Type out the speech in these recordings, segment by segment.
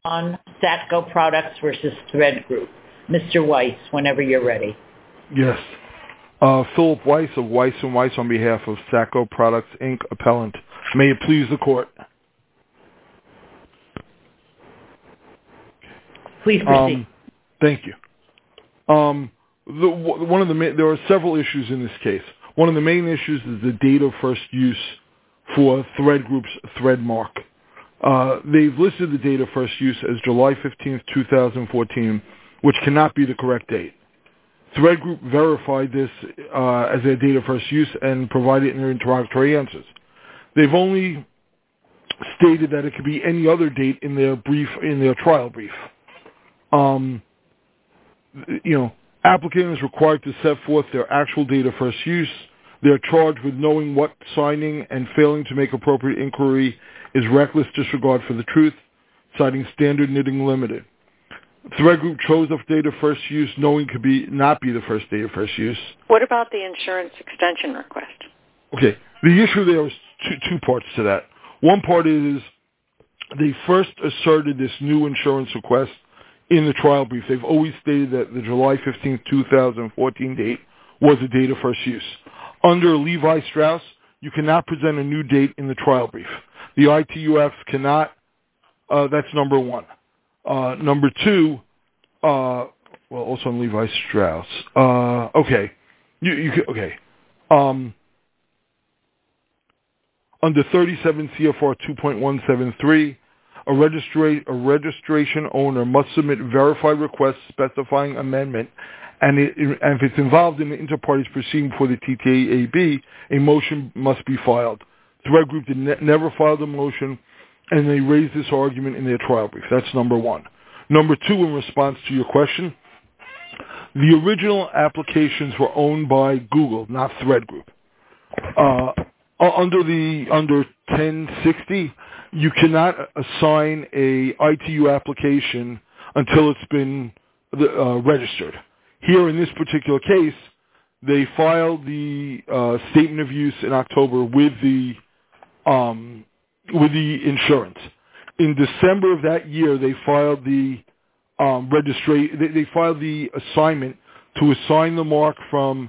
on Satco Products versus Thread Group. Mr. Weiss, whenever you're ready. Yes. Philip Weiss of Weiss & Weiss on behalf of Satco Products, Inc., appellant. May it please the court. Please proceed. Thank you. There are several issues in this case. One of the main issues is the date of first use for Thread Group's Thread mark. They've listed the date of first use as July 15th, 2014, which cannot be the correct date. Thread Group verified this as their date of first use and provided in their interrogatory answers. They've only stated that it could be any other date in their trial brief. Applicant is required to set forth their actual date of first use. They're charged with knowing what signing and failing to make appropriate inquiry is reckless disregard for the truth, citing Standard Knitting Limited. Thread Group chose the date of first use, knowing could not be the first date of first use. What about the insurance extension request? Okay, the issue there is two parts to that. One part is they first asserted this new insurance request in the trial brief. They've always stated that the July 15th, 2014 date was the date of first use. Under Levi Strauss, you cannot present a new date in the trial brief. The ITUF cannot. That's number one. Number two, also in Levi Strauss. Okay. Under 37 CFR 2.173, a registration owner must submit verified requests specifying amendment, and if it's involved in the inter-parties proceeding before the TTAB, a motion must be filed. Thread Group never filed a motion, and they raised this argument in their trial brief. That's number one. Number two, in response to your question, the original applications were owned by Google, not Thread Group. Under 1060, you cannot assign a ITU application until it's been registered. Here, in this particular case, they filed the statement of use in October with the insurance. In December of that year, they filed the They filed the assignment to assign the mark from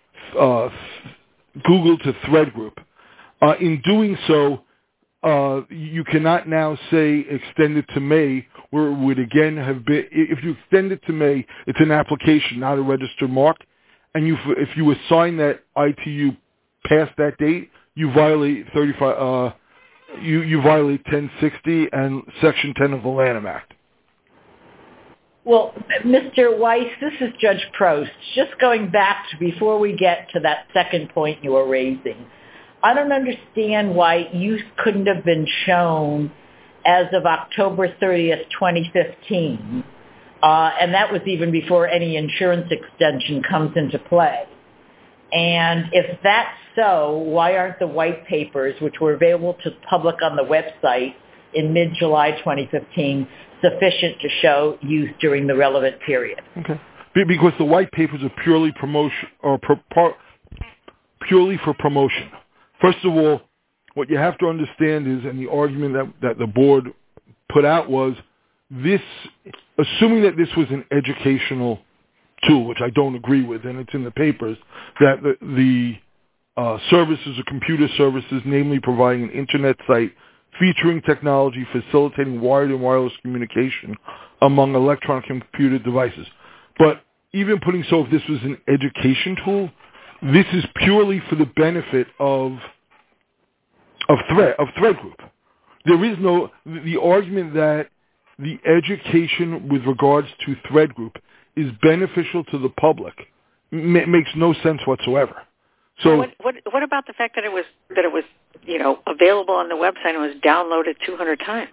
Google to Thread Group. In doing so, you cannot now say extend it to May, where it would again have been. If you extend it to May, it's an application, not a registered mark. And if you assign that ITU past that date, you violate 35. You violate 1060 and Section 10 of the Lanham Act. Well, Mr. Weiss, this is Judge Prost. Just going back to before we get to that second point you were raising, I don't understand why you couldn't have been shown as of October 30th, 2015, and that was even before any insurance extension comes into play. And if that's so, why aren't the white papers, which were available to the public on the website in mid-July 2015, sufficient to show use during the relevant period? Okay. Because the white papers are purely promotion, or purely for promotion. First of all, what you have to understand is, and the argument that the board put out was, this, assuming that this was an educational tool, which I don't agree with, and it's in the papers, that the services or computer services, namely providing an internet site featuring technology facilitating wired and wireless communication among electronic computer devices. But even putting so, if this was an education tool, this is purely for the benefit of Thread Group. There is the argument that the education with regards to Thread Group is beneficial to the public makes no sense whatsoever. So what about the fact that it was available on the website and was downloaded 200 times?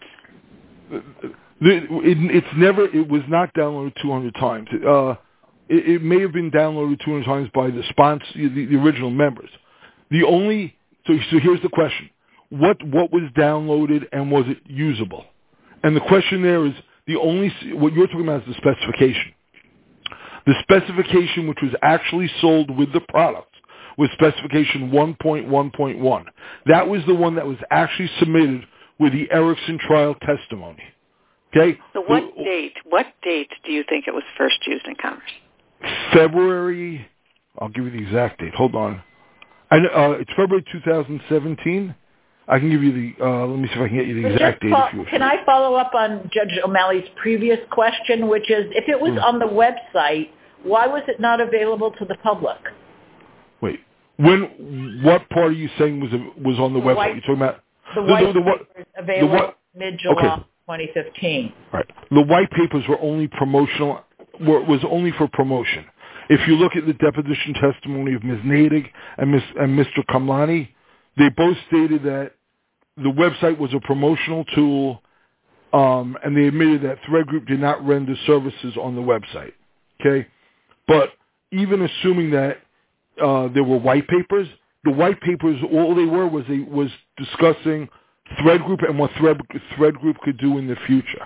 It was not downloaded 200 times. It may have been downloaded 200 times by the sponsor, the original members. So here's the question: what was downloaded and was it usable? And the question there is what you're talking about is the specification. The specification, which was actually sold with the product, was specification 1.1.1. That was the one that was actually submitted with the Erickson trial testimony. Okay. So what date do you think it was first used in commerce? February. I'll give you the exact date. Hold on. It's February 2017. I can give you the. Let me see if I can get you the exact date. Can I follow up on Judge O'Malley's previous question, which is, if it was on the website, why was it not available to the public? Wait. What part are you saying was on the website? You're talking about the white papers available mid-July 2015. Right. The white papers were only promotional. Was only for promotion. If you look at the deposition testimony of Ms. Nadig and Mr. Kamlani, they both stated that the website was a promotional tool, and they admitted that Thread Group did not render services on the website. Okay, but even assuming that there were white papers, the white papers, all they were was discussing Thread Group and what Thread Group could do in the future.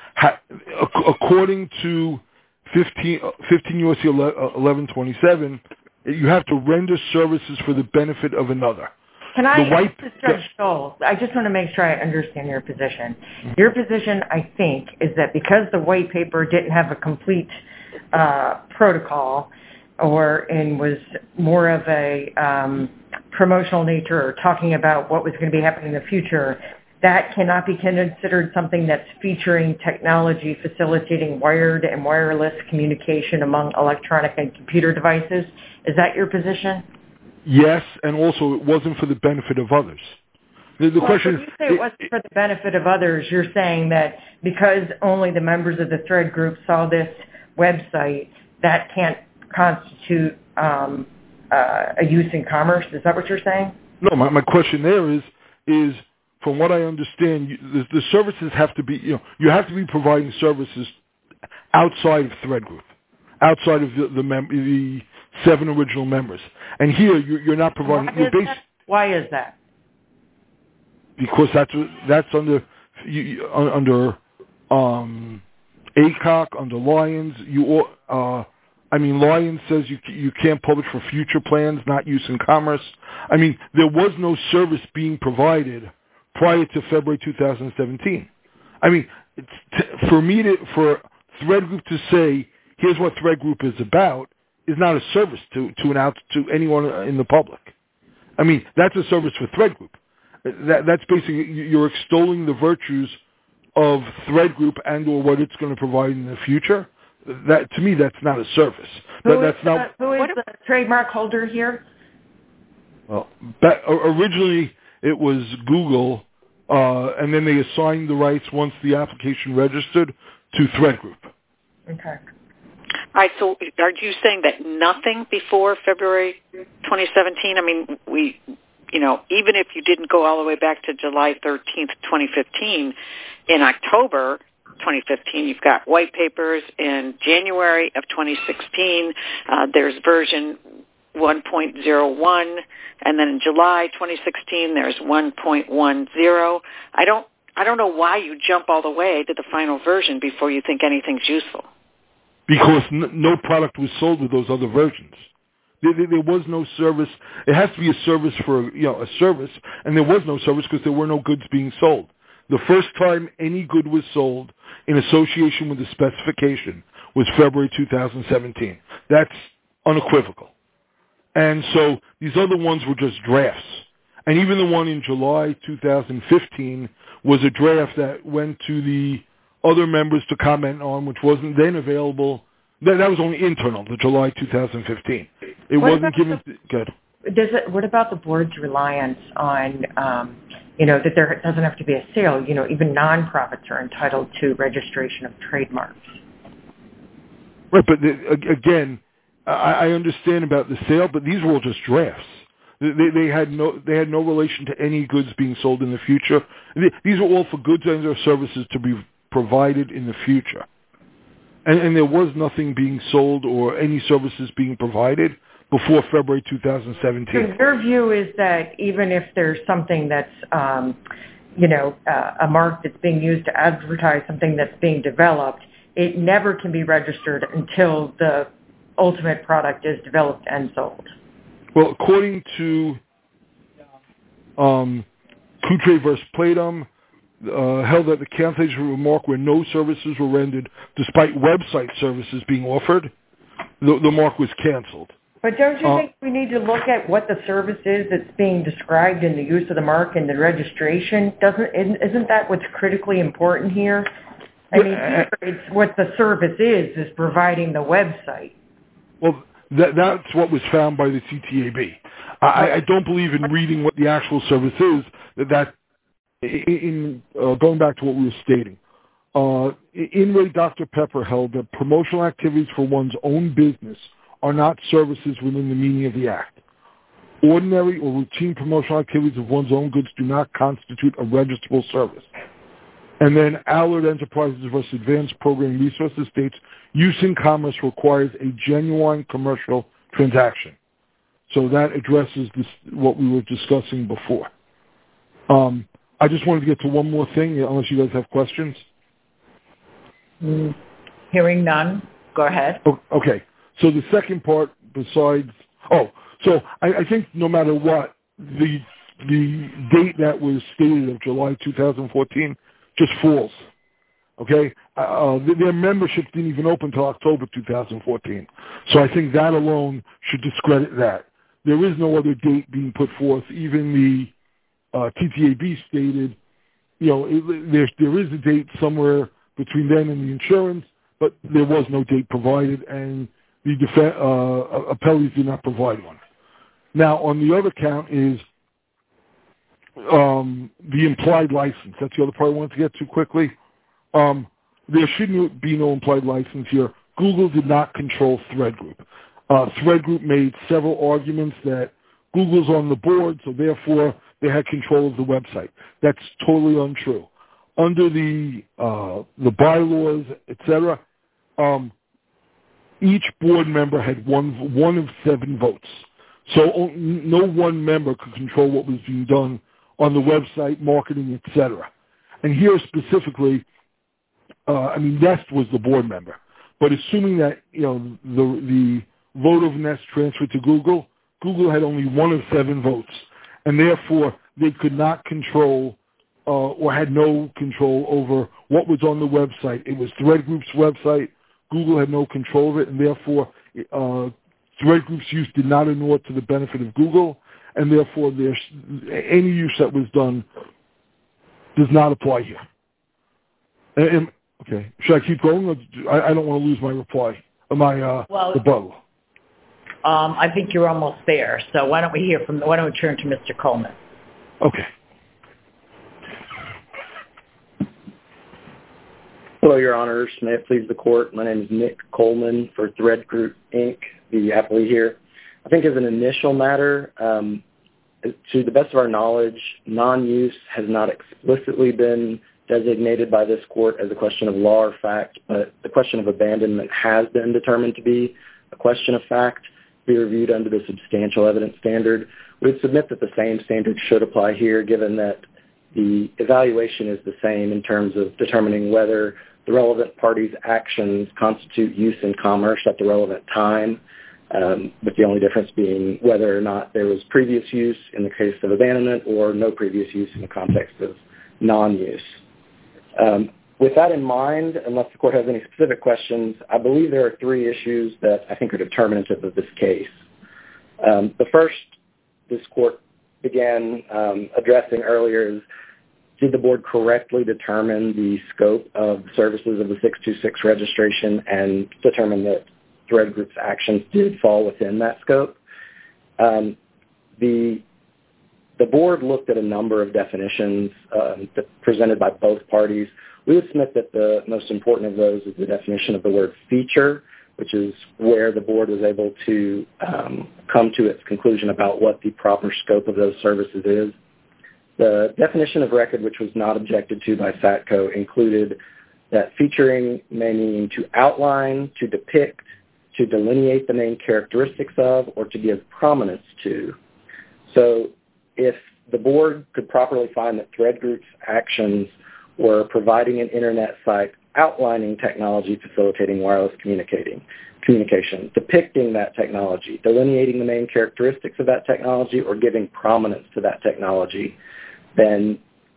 According to 15 U.S.C. 1127, you have to render services for the benefit of another. Judge Stoll, I just want to make sure I understand your position. Your position, I think, is that because the white paper didn't have a complete protocol and was more of a promotional nature or talking about what was going to be happening in the future, that cannot be considered something that's featuring technology facilitating wired and wireless communication among electronic and computer devices. Is that your position? Yes, and also it wasn't for the benefit of others. The question is, when you say it wasn't for the benefit of others, you're saying that because only the members of the Thread Group saw this website, that can't constitute a use in commerce? Is that what you're saying? No, my question there is from what I understand, the services have to be, you have to be providing services outside of Thread Group, outside of the 7 original members. And here, you're not providing. Why is that? Because that's under ACOC, under Lyons. Lyons says you can't publish for future plans, not use in commerce. I mean, there was no service being provided prior to February 2017. I mean, for Thread Group to say, here's what Thread Group is about, is not a service to anyone in the public. I mean, that's a service for Thread Group. That's basically, you're extolling the virtues of Thread Group and or what it's going to provide in the future. That, to me, that's not a service. Who is the trademark holder here? Well, originally it was Google, and then they assigned the rights once the application registered to Thread Group. Okay. All right, so are you saying that nothing before February 2017? I mean, even if you didn't go all the way back to July 13th, 2015, in October 2015, you've got white papers. In January of 2016, there's version 1.01, and then in July 2016, there's 1.10. I don't know why you jump all the way to the final version before you think anything's useful. Because no product was sold with those other versions. There was no service. It has to be a service for a service, and there was no service because there were no goods being sold. The first time any good was sold in association with the specification was February 2017. That's unequivocal. And so these other ones were just drafts. And even the one in July 2015 was a draft that went to the other members to comment on, which wasn't then available. That was only internal, the July 2015. It wasn't given. Good. What about the board's reliance on, that there doesn't have to be a sale? Even nonprofits are entitled to registration of trademarks. Right, but again, I understand about the sale, but these were all just drafts. They had no relation to any goods being sold in the future. These were all for goods and or services to be provided in the future. And there was nothing being sold or any services being provided before February 2017. So your view is that even if there's something that's, a mark that's being used to advertise something that's being developed, it never can be registered until the ultimate product is developed and sold. Well, according to Coutre versus Platum, held that the cancellation of a mark where no services were rendered despite website services being offered, the mark was canceled. But don't you think we need to look at what the service is that's being described in the use of the mark and the registration? Isn't that what's critically important here? I mean, it's what the service is providing the website. Well, that's what was found by the CTAB. I don't believe in reading what the actual service is. Going back to what we were stating, In re Dr. Pepper held that promotional activities for one's own business are not services within the meaning of the Act. Ordinary or routine promotional activities of one's own goods do not constitute a registrable service. And then Allard Enterprises vs. Advanced Programming Resources states, use in commerce requires a genuine commercial transaction. So that addresses what we were discussing before. I just wanted to get to one more thing, unless you guys have questions. Hearing none, go ahead. Okay. So the second part, besides... So I think no matter what, the date that was stated of July 2014 just falls. Okay? Their membership didn't even open until October 2014. So I think that alone should discredit that. There is no other date being put forth. Even the TTAB stated, there is a date somewhere between then and the insurance, but there was no date provided, and the appellees did not provide one. Now, on the other count is the implied license. That's the other part I wanted to get to quickly. There should be no implied license here. Google did not control Thread Group. Thread Group made several arguments that Google's on the board, so therefore they had control of the website. That's totally untrue. Under the bylaws, etc., each board member had one of 7 votes. So no one member could control what was being done on the website, marketing, etc. And here specifically, Nest was the board member. But assuming that the vote of Nest transferred to Google, Google had only 1 of 7 votes, and therefore they could not control or had no control over what was on the website. It was Thread Group's website. Google had no control of it, and therefore Thread Group's use did not inure to the benefit of Google, and therefore any use that was done does not apply here. Okay, should I keep going? I don't want to lose my reply, rebuttal. I think you're almost there. So why don't we turn to Mr. Coleman? Okay. Hello, Your Honors. May it please the Court. My name is Nick Coleman for Thread Group, Inc., the appellee here. I think as an initial matter, to the best of our knowledge, non-use has not explicitly been designated by this Court as a question of law or fact, but the question of abandonment has been determined to be a question of fact, be reviewed under the substantial evidence standard. We would submit that the same standard should apply here, given that the evaluation is the same in terms of determining whether the relevant party's actions constitute use in commerce at the relevant time, with the only difference being whether or not there was previous use in the case of abandonment or no previous use in the context of non-use. With that in mind, unless the Court has any specific questions, I believe there are 3 issues that I think are determinative of this case. The first this Court began addressing earlier is, did the Board correctly determine the scope of services of the 626 registration and determine that Thread Group's actions did fall within that scope? The Board looked at a number of definitions presented by both parties. We would submit that the most important of those is the definition of the word feature, which is where the Board was able to come to its conclusion about what the proper scope of those services is. The definition of record, which was not objected to by SATCO, included that featuring may mean to outline, to depict, to delineate the main characteristics of, or to give prominence to. So if the Board could properly find that Thread Group's actions were providing an Internet site outlining technology facilitating wireless communication, depicting that technology, delineating the main characteristics of that technology, or giving prominence to that technology, then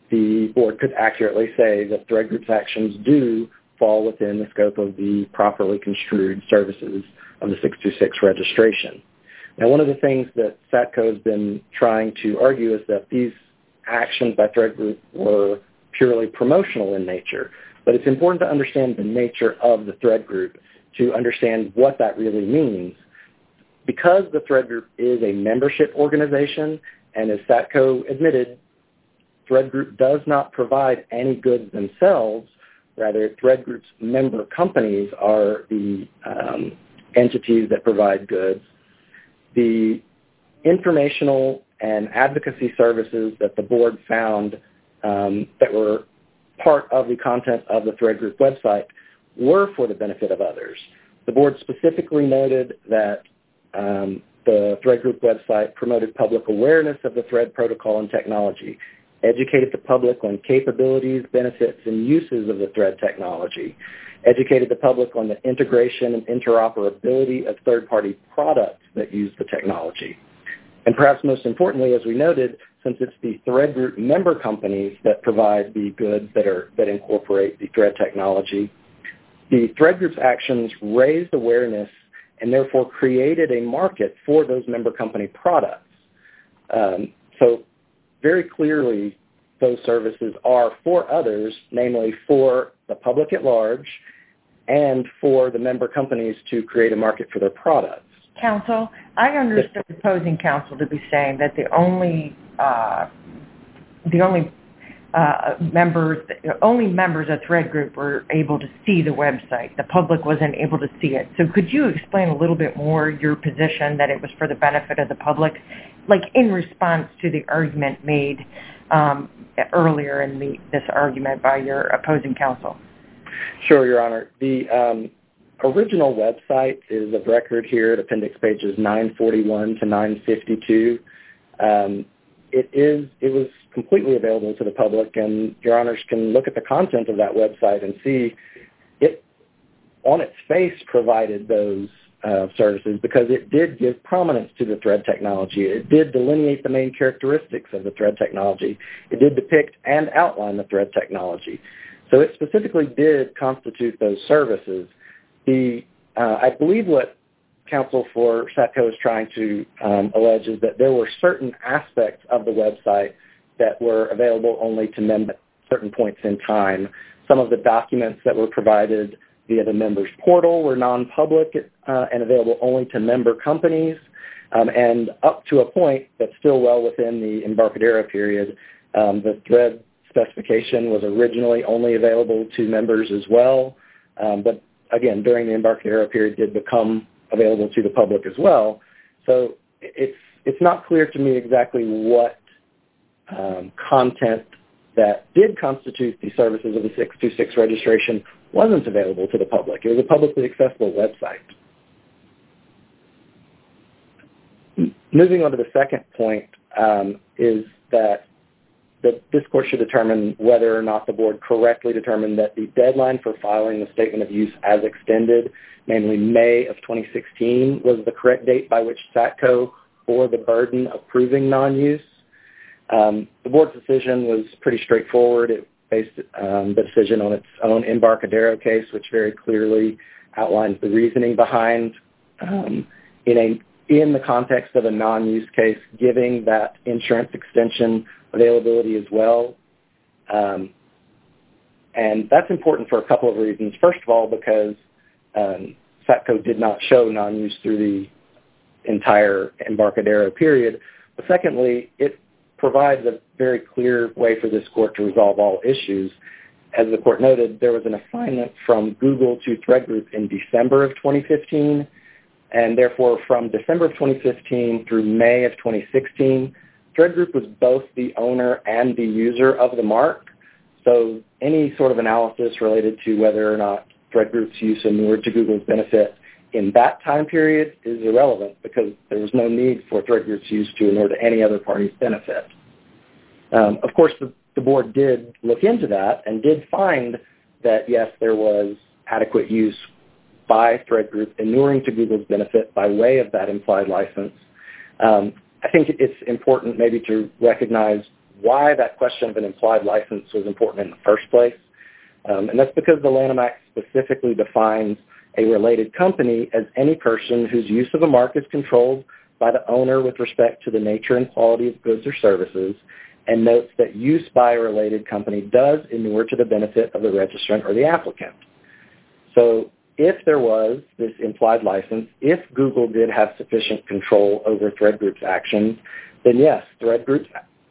the board could accurately say that Thread Group's actions do fall within the scope of the properly construed services of the 626 registration. Now, one of the things that SATCO has been trying to argue is that these actions by Thread Group were purely promotional in nature, but it's important to understand the nature of the Thread Group to understand what that really means. Because the Thread Group is a membership organization, and as SATCO admitted, Thread Group does not provide any goods themselves. Rather, Thread Group's member companies are the entities that provide goods. The informational and advocacy services that the board found that were part of the content of the Thread Group website were for the benefit of others. The board specifically noted that the Thread Group website promoted public awareness of the Thread protocol and technology, educated the public on capabilities, benefits, and uses of the Thread technology, educated the public on the integration and interoperability of third-party products that use the technology. And perhaps most importantly, as we noted, since it's the Thread Group member companies that provide the goods that incorporate the Thread technology, the Thread Group's actions raised awareness and therefore created a market for those member company products. So very clearly, those services are for others, namely for the public at large and for the member companies to create a market for their products. Counsel, I understood opposing counsel to be saying that the only members of Thread Group were able to see the website. The public wasn't able to see it. So could you explain a little bit more your position that it was for the benefit of the public, like in response to the argument made earlier in this argument by your opposing counsel? Sure, Your Honor. The original website is of record here at appendix pages 941 to 952. It was completely available to the public, and Your Honors can look at the content of that website and see it on its face provided those services because it did give prominence to the Thread technology. It did delineate the main characteristics of the Thread technology. It did depict and outline the Thread technology. So it specifically did constitute those services. I believe what counsel for SATCO is trying to allege is that there were certain aspects of the website that were available only to members at certain points in time. Some of the documents that were provided via the members portal were non-public and available only to member companies, and up to a point that's still well within the Embarcadero period. The Thread specification was originally only available to members as well, but again, during the Embarcadero period did become available to the public as well. So it's not clear to me exactly what content that did constitute the services of the 626 registration wasn't available to the public. It was a publicly accessible website. Moving on to the second point is that this court should determine whether or not the board correctly determined that the deadline for filing the statement of use as extended, namely May of 2016, was the correct date by which SATCO bore the burden of proving non-use. The board's decision was pretty straightforward. It based the decision on its own Embarcadero case, which very clearly outlines the reasoning behind in the context of a non-use case, giving that insurance extension availability as well. And that's important for a couple of reasons. First of all, because SATCO did not show non-use through the entire Embarcadero period. But secondly, it provides a very clear way for this court to resolve all issues. As the court noted, there was an assignment from Google to Thread Group in December of 2015, and therefore from December of 2015 through May of 2016, Thread Group was both the owner and the user of the mark. So any sort of analysis related to whether or not Thread Group's use inured to Google's benefit in that time period is irrelevant because there was no need for Thread Group's use to inure to any other party's benefit. Of course, the board did look into that and did find that, yes, there was adequate use by Thread Group inuring to Google's benefit by way of that implied license. I think it's important maybe to recognize why that question of an implied license was important in the first place. And that's because the Lanham Act specifically defines a related company as any person whose use of a mark is controlled by the owner with respect to the nature and quality of goods or services, and notes that use by a related company does inure to the benefit of the registrant or the applicant. So if there was this implied license, if Google did have sufficient control over Thread Group's actions, then yes, Thread Group's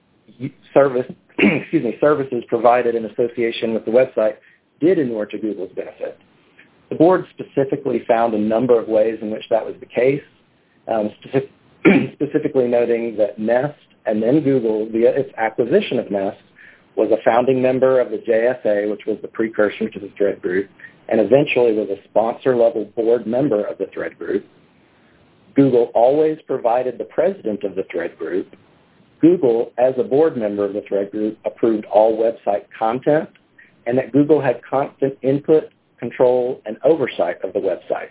services provided in association with the website did inure to Google's benefit. The board specifically found a number of ways in which that was the case, specifically noting that Nest and then Google, via its acquisition of Nest, was a founding member of the JSA, which was the precursor to the Thread Group, and eventually was a sponsor-level board member of the Thread Group. Google always provided the president of the Thread Group. Google, as a board member of the Thread Group, approved all website content, and that Google had constant input, control, and oversight of the website.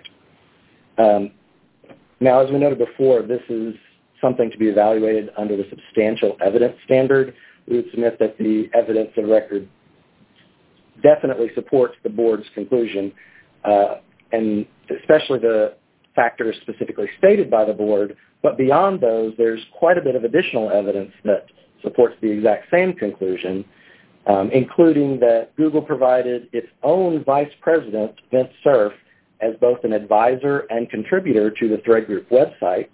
Now, as we noted before, this is something to be evaluated under the substantial evidence standard. We would submit that the evidence of record definitely supports the board's conclusion, and especially the factors specifically stated by the board. But beyond those, there's quite a bit of additional evidence that supports the exact same conclusion, including that Google provided its own vice president, Vince Cerf, as both an advisor and contributor to the Thread Group website,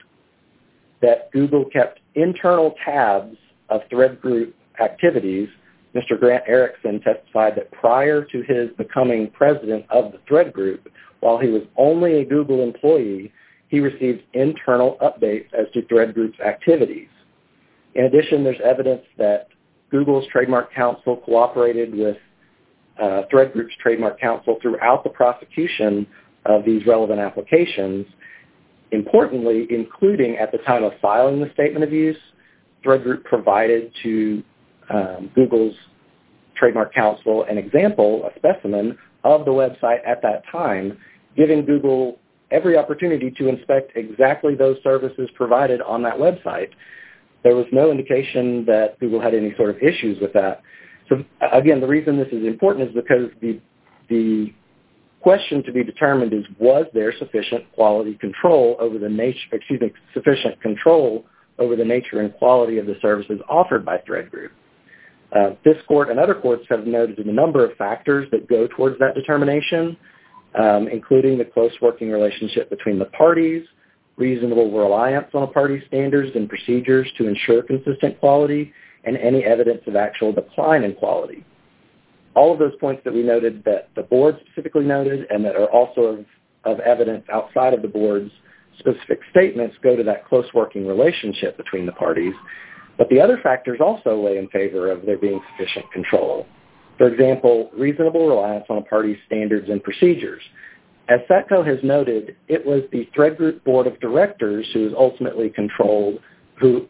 that Google kept internal tabs of Thread Group activities. Mr. Grant Erickson testified that prior to his becoming president of the Thread Group, while he was only a Google employee, he received internal updates as to Thread Group's activities. In addition, there's evidence that Google's Trademark Counsel cooperated with Thread Group's Trademark Counsel throughout the prosecution of these relevant applications. Importantly, including at the time of filing the statement of use, Thread Group provided to Google's Trademark Counsel an example, a specimen, of the website at that time, giving Google every opportunity to inspect exactly those services provided on that website. There was no indication that Google had any sort of issues with that. So, again, the reason this is important is because the question to be determined is, was there sufficient quality control over the sufficient control over the nature and quality of the services offered by Thread Group? This court and other courts have noted a number of factors that go towards that determination, including the close working relationship between the parties, reasonable reliance on a party's standards and procedures to ensure consistent quality, and any evidence of actual decline in quality. All of those points that we noted, that the board specifically noted, and that are also of evidence outside of the board's specific statements, go to that close working relationship between the parties. But the other factors also weigh in favor of there being sufficient control. For example, reasonable reliance on a party's standards and procedures. As SATCO has noted, it was the Thread Group Board of Directors who ultimately controlled the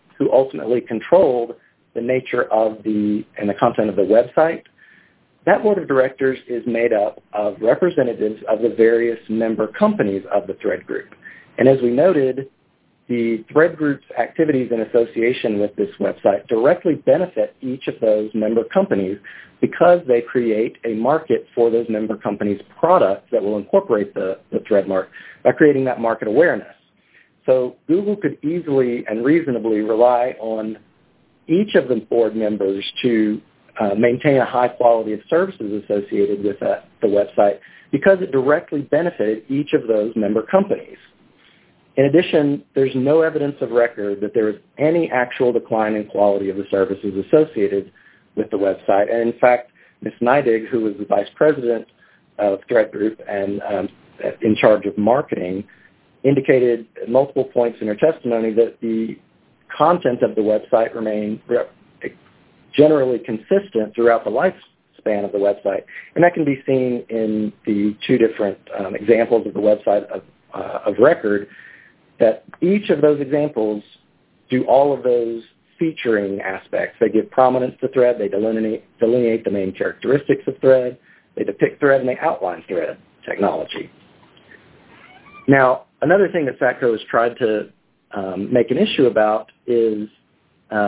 nature of and the content of the website. That Board of Directors is made up of representatives of the various member companies of the Thread Group. And as we noted, the Thread Group's activities in association with this website directly benefit each of those member companies because they create a market for those member companies' products that will incorporate the Thread mark by creating that market awareness. So Google could easily and reasonably rely on each of the board members to maintain a high quality of services associated with the website because it directly benefited each of those member companies. In addition, there's no evidence of record that there was any actual decline in quality of the services associated with the website. And in fact, Ms. Neidig, who was the vice president of Thread Group and in charge of marketing, indicated at multiple points in her testimony that the content of the website remained generally consistent throughout the lifespan of the website. And that can be seen in the two different examples of the website of record, that each of those examples do all of those featuring aspects. They give prominence to Thread, they delineate the main characteristics of Thread, they depict Thread, and they outline Thread technology. Now, another thing that SATCO has tried to make an issue about is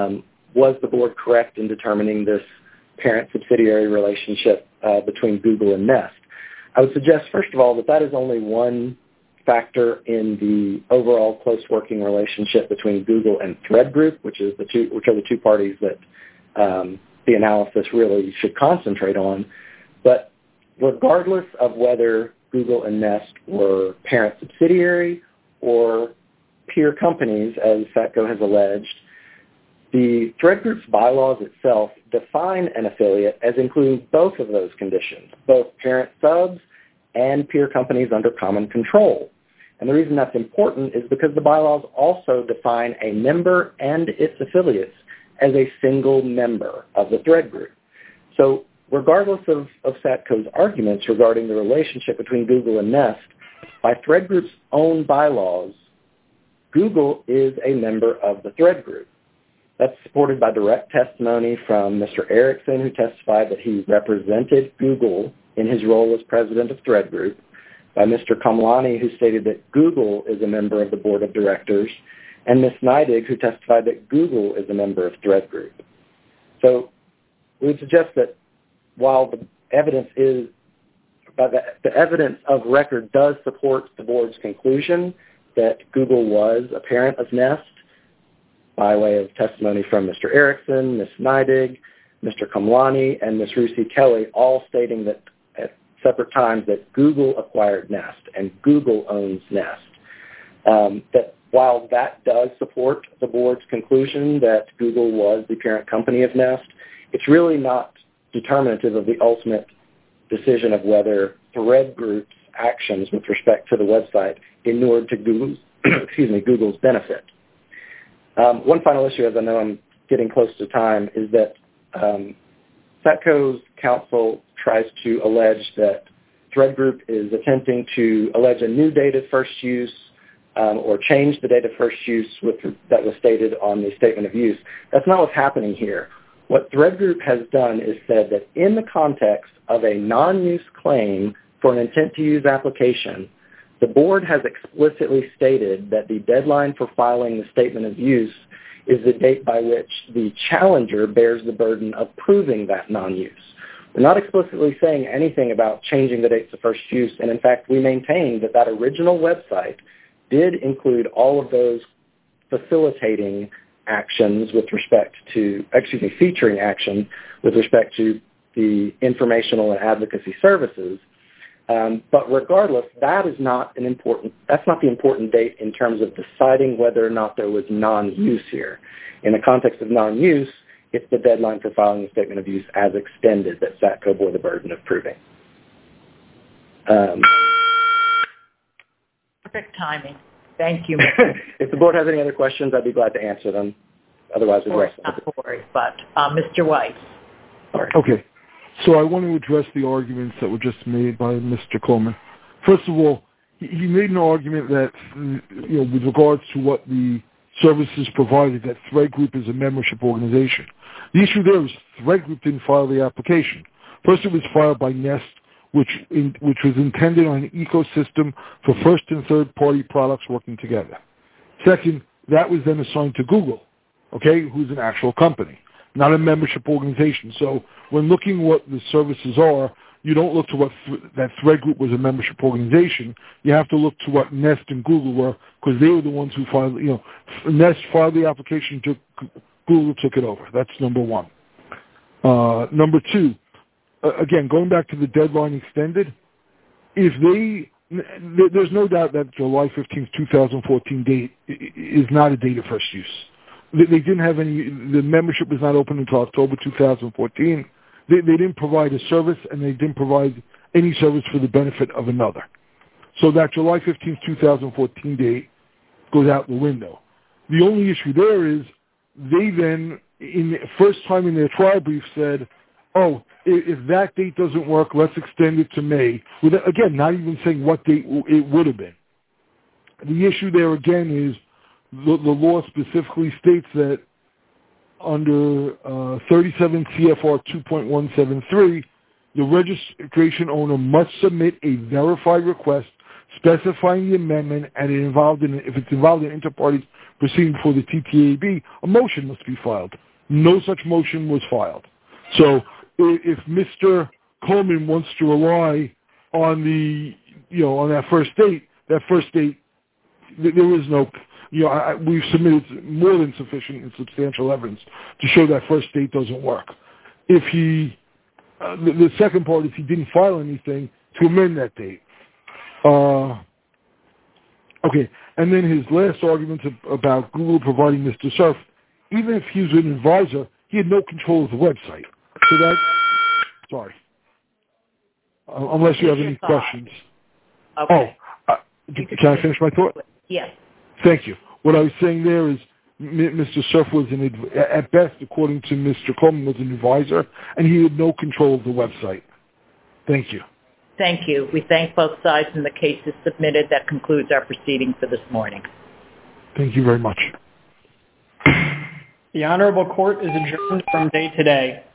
was the board correct in determining this parent-subsidiary relationship between Google and Nest? I would suggest, first of all, that is only one factor in the overall close working relationship between Google and Thread Group, which are the two parties that the analysis really should concentrate on. But regardless of whether Google and Nest were parent-subsidiary or peer companies, as Satco has alleged, the Thread Group's bylaws itself define an affiliate as including both of those conditions, both parent subs and peer companies under common control. And the reason that's important is because the bylaws also define a member and its affiliates as a single member of the Thread Group. So regardless of Satco's arguments regarding the relationship between Google and Nest, by Thread Group's own bylaws, Google is a member of the Thread Group. That's supported by direct testimony from Mr. Erickson, who testified that he represented Google in his role as president of Thread Group, by Mr. Kamlani, who stated that Google is a member of the board of directors, and Ms. Neidig, who testified that Google is a member of Thread Group. So we would suggest that while the evidence of record does support the board's conclusion that Google was a parent of Nest, by way of testimony from Mr. Erickson, Ms. Neidig, Mr. Kamlani, and Ms. Rusi Kelly, all stating that at separate times that Google acquired Nest and Google owns Nest. That while that does support the board's conclusion that Google was the parent company of Nest, it's really not determinative of the ultimate decision of whether Thread Group's actions with respect to the website inured to Google's, Google's benefit. One final issue, as I know I'm getting close to time, is that Satco's counsel tries to allege that Thread Group is attempting to allege a new date of first use or change the date of first use that was stated on the statement of use. That's not what's happening here. What Thread Group has done is said that in the context of a non-use claim for an intent-to-use application, the board has explicitly stated that the deadline for filing the statement of use is the date by which the challenger bears the burden of proving that non-use. We're not explicitly saying anything about changing the dates of first use, and in fact, we maintain that that original website did include all of those facilitating actions with respect to, featuring action with respect to the informational and advocacy services. But regardless, that's not the important date in terms of deciding whether or not there was non-use here. In the context of non-use, it's the deadline for filing the statement of use as extended that Satco bore the burden of proving. Perfect timing. Thank you. If the board has any other questions, I'd be glad to answer them. Otherwise, we'll rest. Not worried, but Mr. Weiss. Sorry. Okay. So I want to address the arguments that were just made by Mr. Coleman. First of all, he made an argument that, with regards to what the services provided, that Thread Group is a membership organization. The issue there is Thread Group didn't file the application. First, it was filed by Nest, which was intended on an ecosystem for first and third-party products working together. Second, that was then assigned to Google, who's an actual company, not a membership organization. So when looking what the services are, you don't look to what that Thread Group was a membership organization. You have to look to what Nest and Google were, because they were the ones who filed. Nest filed the application, Google took it over. That's number one. Number two, again, going back to the deadline extended, there's no doubt that July 15th, 2014 date is not a date of first use. They didn't have the membership was not open until October 2014. They didn't provide a service, and they didn't provide any service for the benefit of another. So that July 15th, 2014 date goes out the window. The only issue there is they then, in the first time in their trial brief, said, if that date doesn't work, let's extend it to May. Again, not even saying what date it would have been. The issue there, again, is the law specifically states that under 37 CFR 2.173, the registration owner must submit a verified request specifying the amendment, and if it's involved in inter-parties proceeding before the TTAB, a motion must be filed. No such motion was filed. So if Mr. Coleman wants to rely on on that first date, there is no, we've submitted more than sufficient and substantial evidence to show that first date doesn't work. If he, the second part is he didn't file anything to amend that date. Okay, and then his last argument about Google providing Mr. Cerf, even if he was an advisor, he had no control of the website. So that, sorry. Unless you have any questions. Okay. Can I finish my thought? Yes. Thank you. What I was saying there is Mr. Cerf was, at best, according to Mr. Coleman, was an advisor, and he had no control of the website. Thank you. Thank you. We thank both sides, and the case is submitted. That concludes our proceeding for this morning. Thank you very much. The Honorable Court is adjourned from day today.